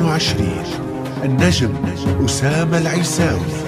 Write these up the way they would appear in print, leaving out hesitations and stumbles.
22 النجم أسامة العيساوي.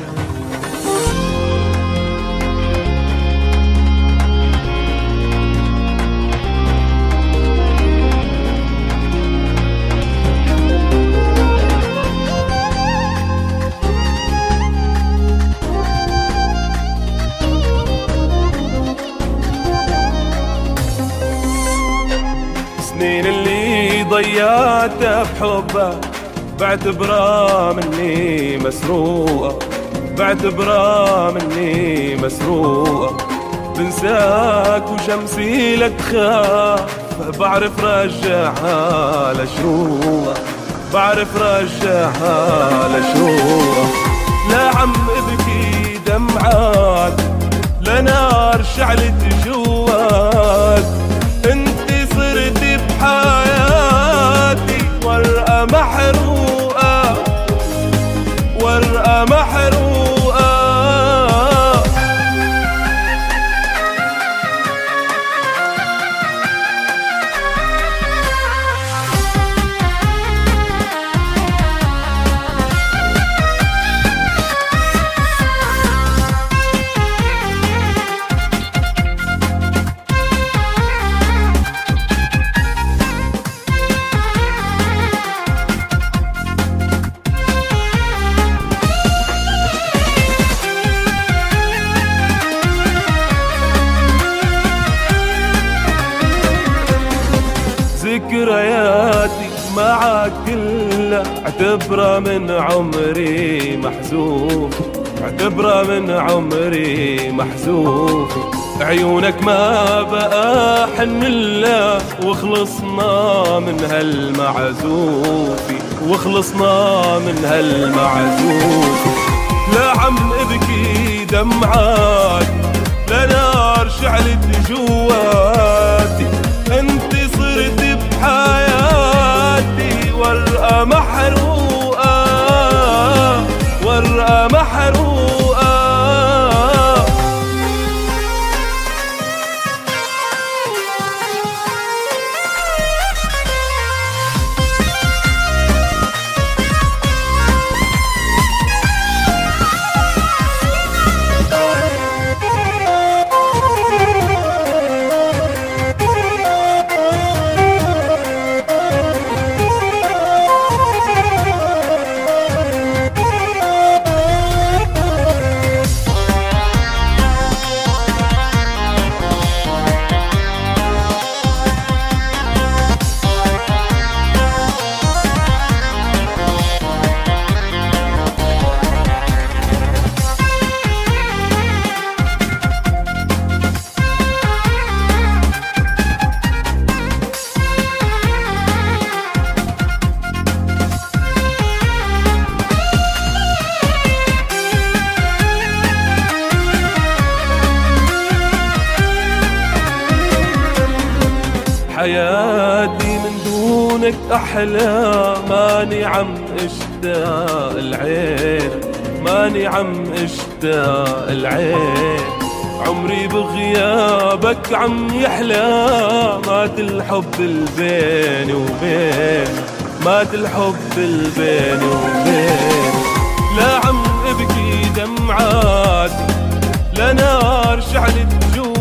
السنين اللي ضيعتها بحبك بعتبرها مني مسروقة، بعتبرها مني مسروقة. بنساك وشمسي لك خاف، بعرف رجعها لشروقة، بعرف رجعها لشروقة. لا عم ابكي دمعات لنار شعلت جوات، انت صرت بحياتي ورقة محروقة، ورقة محروقة. ذكرياتي معك كلها اعتبرها من عمري محذوف، اعتبرها من عمري محذوف. عيونك ما بقى حنلها وخلصنا من هالمعزوف، وخلصنا من هالمعزوف. لا عم ابكي دمعات لنار شعلت جواتي، انت صرت بحياتي ورقة محروقة، ورقة محروقة. حياتي من دونك أحلى، ماني عم اشتاق العين، ماني عم اشتاق العين. عمري بغيابك عم يحلى، مات الحب البيني وبين، مات الحب البيني وبين. لا عم ابكي دمعاتي لنار شعلت جوا